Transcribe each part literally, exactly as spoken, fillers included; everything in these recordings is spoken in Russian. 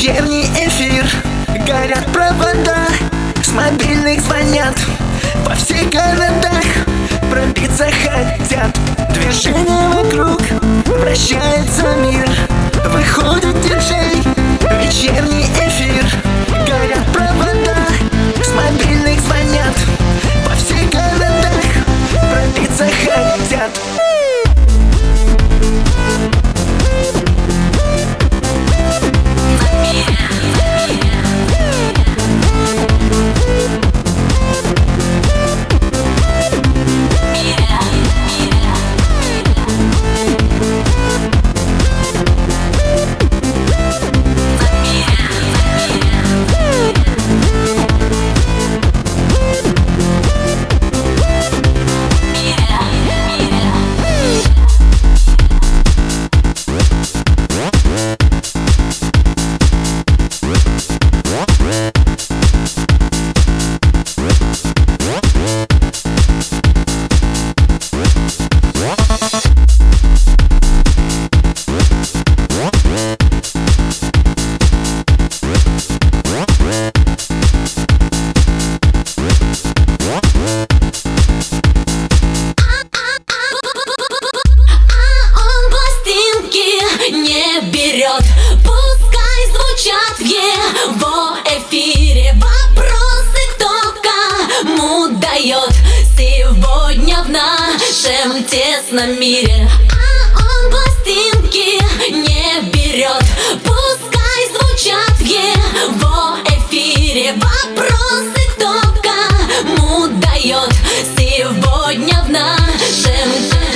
Вечерний эфир, горят провода, с мобильных звонят во всех городах. Пробиться хотят, движение вокруг, вращается мир. Выходит диджей, вечерний эфир, горят провода, с мобильных звонят во всех городах. Пробиться хотят. Пускай звучат в его эфире вопросы, кто кому дает сегодня в нашем тесном мире. А он пластинки не берет. Пускай звучат в его эфире вопросы, кто кому дает сегодня в нашем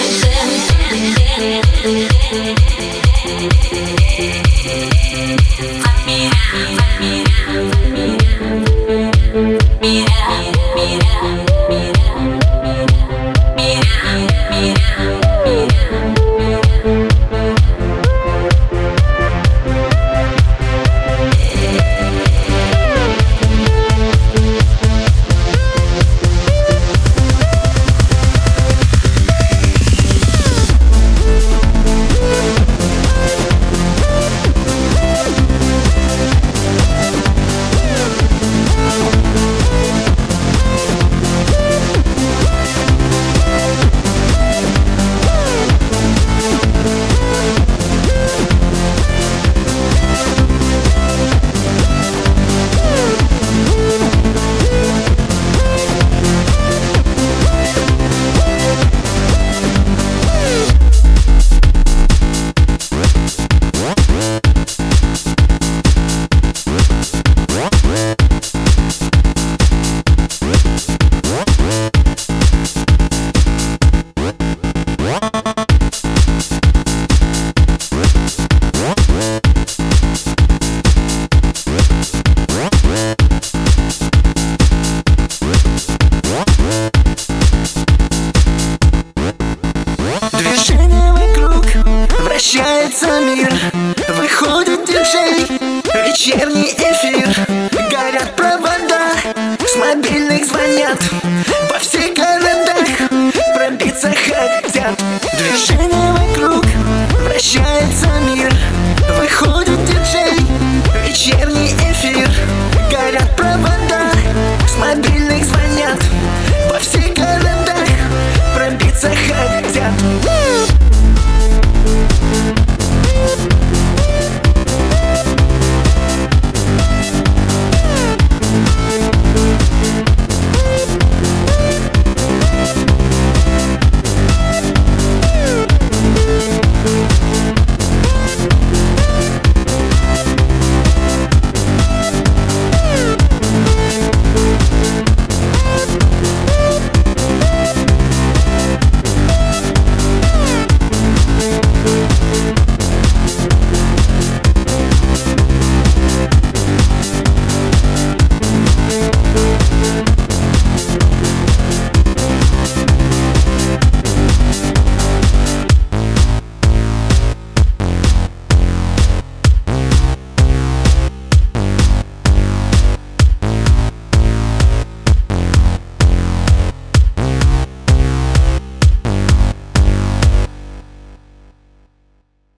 Движение вокруг, вращается мир. Выходит диджей, вечерний эфир, горят провода, с мобильных звонят во всех городах. Пробиться хотят. Движение вокруг, вращается мир. Выходит